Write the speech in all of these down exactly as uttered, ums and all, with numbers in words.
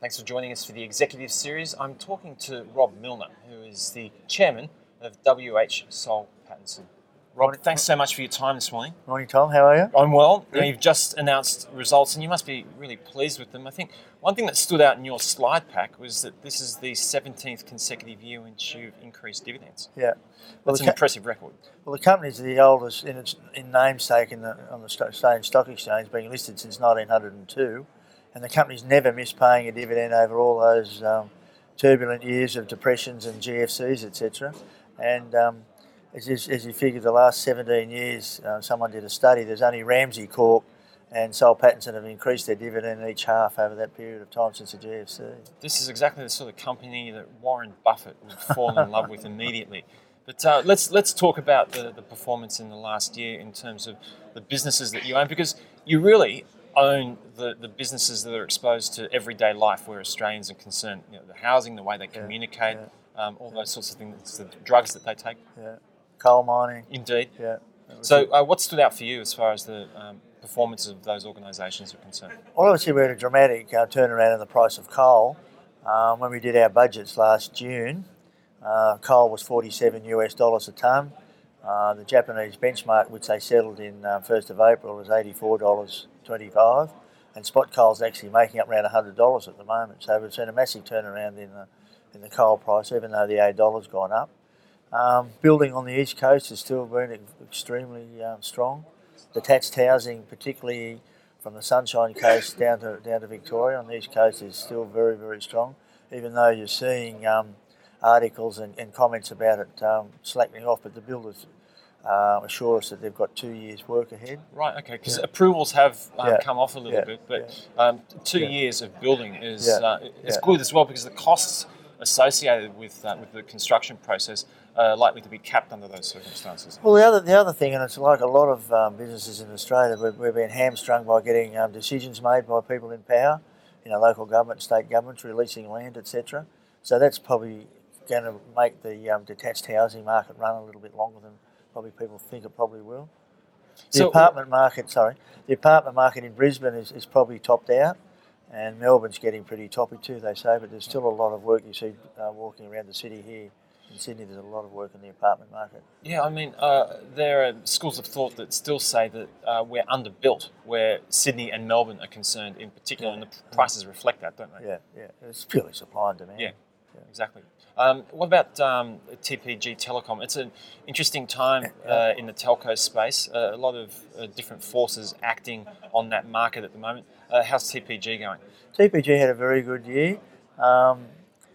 Thanks for joining us for the Executive Series. I'm talking to Rob Milner, who is the Chairman of W H Soul Pattinson. Rob, Morning. thanks so much for your time this morning. Morning, Tom. How are you? I'm well. Good. Now, you've just announced results and you must be really pleased with them. I think one thing that stood out in your slide pack was that this is the seventeenth consecutive year in which you've increased dividends. Yeah. Well, That's the an co- impressive record. Well, the company's the oldest in its in namesake in the, on the Sto- Australian Stock Exchange, being listed since nineteen oh two, and the company's never missed paying a dividend over all those um, turbulent years of depressions and G F Cs, et cetera. And um, as, you, as you figure, the last seventeen years, uh, someone did a study. There's only Ramsay Corp and Soul Pattinson have increased their dividend each half over that period of time since the G F C. This is exactly the sort of company that Warren Buffett would fall in love with immediately. But uh, let's let's talk about the, the performance in the last year in terms of the businesses that you own, because you really own the, the businesses that are exposed to everyday life where Australians are concerned. You know, the housing, the way they communicate, yeah. um, all those sorts of things, the drugs that they take. Yeah. Coal mining. Indeed. Yeah. So uh, what stood out for you as far as the um, performance of those organisations are concerned? Well, obviously we had a dramatic uh, turnaround in the price of coal. Um, when we did our budgets last June, uh, coal was forty-seven US dollars a tonne. Uh, the Japanese benchmark, which they settled in uh, first of April, was eighty-four dollars twenty-five, and spot coal's actually making up around one hundred dollars at the moment. So we've seen a massive turnaround in the in the coal price, even though the A dollar's gone up. Um, building on the East Coast has still been extremely um, strong. Detached housing, particularly from the Sunshine Coast down to down to Victoria on the East Coast, is still very, very strong, even though you're seeing um, articles and, and comments about it um, slackening off, but the builders uh, assure us that they've got two years' work ahead. Right, okay, because Yeah. approvals have um, Yeah. come off a little Yeah. bit, but Yeah. um, two Yeah. years of building is Yeah. uh, is Yeah. good as well, because the costs associated with uh, with the construction process are likely to be capped under those circumstances. Well, the other the other thing, and it's like a lot of um, businesses in Australia, we've, we've been hamstrung by getting um, decisions made by people in power, you know, local government, state governments, releasing land, et cetera. So that's probably going to make the um, detached housing market run a little bit longer than probably people think it probably will. The So- apartment market, sorry, the apartment market in Brisbane is, is probably topped out, and Melbourne's getting pretty toppy too, they say, but there's still a lot of work. You see uh, walking around the city here. In Sydney, there's a lot of work in the apartment market. Yeah, I mean, uh, there are schools of thought that still say that uh, we're underbuilt where Sydney and Melbourne are concerned in particular, and the prices reflect that, don't they? Yeah, yeah. It's purely supply and demand. Yeah, exactly. Um, what about um, T P G Telecom? It's an interesting time uh, in the telco space. Uh, a lot of uh, different forces acting on that market at the moment. Uh, how's T P G going? T P G had a very good year. Um,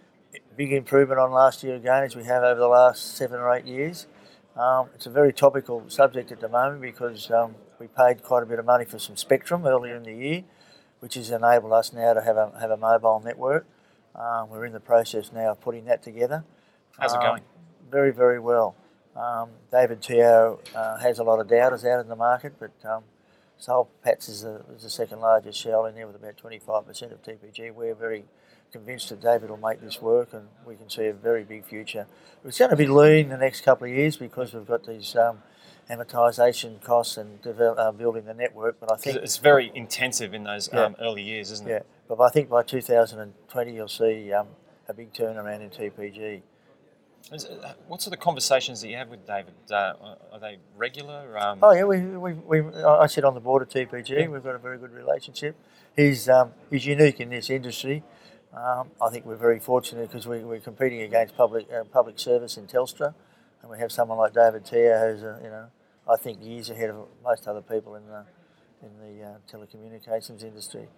big improvement on last year again, as we have over the last seven or eight years. Um, it's a very topical subject at the moment because um, we paid quite a bit of money for some spectrum earlier in the year, which has enabled us now to have a have a mobile network. Um, we're in the process now of putting that together. How's it Um, going? Very, very well. Um, David Teo uh, has a lot of doubters out in the market, but um, Soul Pats is the, is the second largest shareholder in there with about twenty-five percent of T P G. We're very convinced that David will make this work, and we can see a very big future. It's going to be lean the next couple of years because we've got these um, amortisation costs and develop, uh, building the network. But I think It's very intensive in those Yeah. um, early years, isn't yeah, it? but I think by two thousand twenty you'll see um, a big turnaround in T P G. Is- uh, What sort of conversations that you have with David? Uh, are they regular? Um, Oh yeah, we, we, we I sit on the board of T P G. We've got a very good relationship. He's um, he's unique in this industry. Um, I think we're very fortunate because we, we're competing against public uh, public service in Telstra, and we have someone like David Teo who's uh, you know I think years ahead of most other people in the in the uh, telecommunications industry.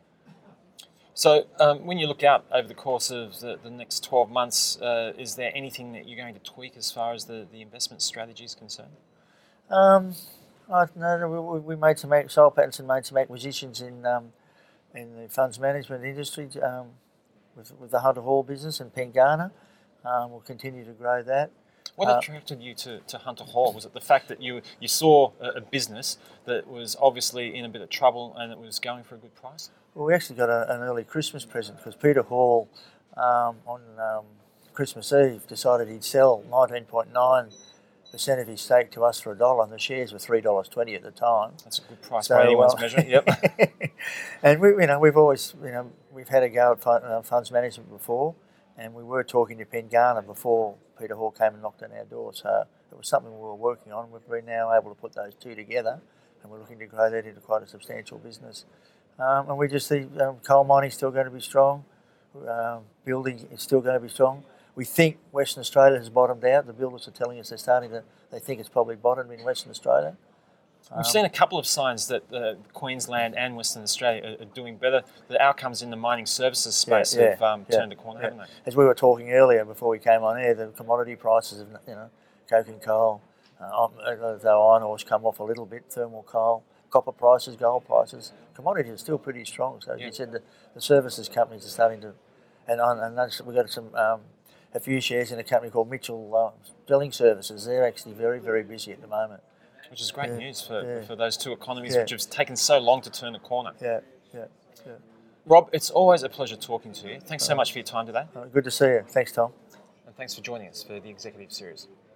So, um, when you look out over the course of the, the next twelve months, uh, is there anything that you're going to tweak as far as the, the investment strategy is concerned? Um, I no, no, we, we made some ac- Soul Pattinson made some acquisitions in um, in the funds management industry um, with with the Hunter Hall business and Pengana. Um, we'll continue to grow that. What Uh, attracted you to, to Hunter Hall? Was it the fact that you you saw a, a business that was obviously in a bit of trouble and it was going for a good price? Well, we actually got a, an early Christmas present because Peter Hall um, on um, Christmas Eve decided he'd sell nineteen point nine percent of his stake to us for a dollar, and the shares were three dollars twenty at the time. That's a good price So, by anyone's uh, measure. Yep. And we, you know, we've always, you know, we've had a go at fund, uh, funds management before, and we were talking to Pengana before Peter Hall came and knocked on our door. So it was something we were working on. We've been now able to put those two together, and we're looking to grow that into quite a substantial business. Um, and we just see um, coal mining still going to be strong. Um, building is still going to be strong. We think Western Australia has bottomed out. The builders are telling us they're starting to. They think it's probably bottomed in Western Australia. We've seen a couple of signs that uh, Queensland and Western Australia are, are doing better. The outcomes in the mining services space yeah, have um, yeah, turned a corner, yeah. haven't they? As we were talking earlier before we came on air, the commodity prices of you know coke and coal, uh, though iron ore's come off a little bit, thermal coal, copper prices, gold prices, commodities are still pretty strong. So as Yeah. you said, the, the services companies are starting to, and on, and that's, we've got some um, a few shares in a company called Mitchell uh, Drilling Services. They're actually very very busy at the moment. Which is great Yeah, news for, yeah. for those two economies Yeah. which have taken so long to turn a corner. Yeah, yeah, yeah. Rob, it's always a pleasure talking to you. Thanks so much for your time today, Uh, good to see you. Thanks, Tom. and thanks for joining us for the Executive Series.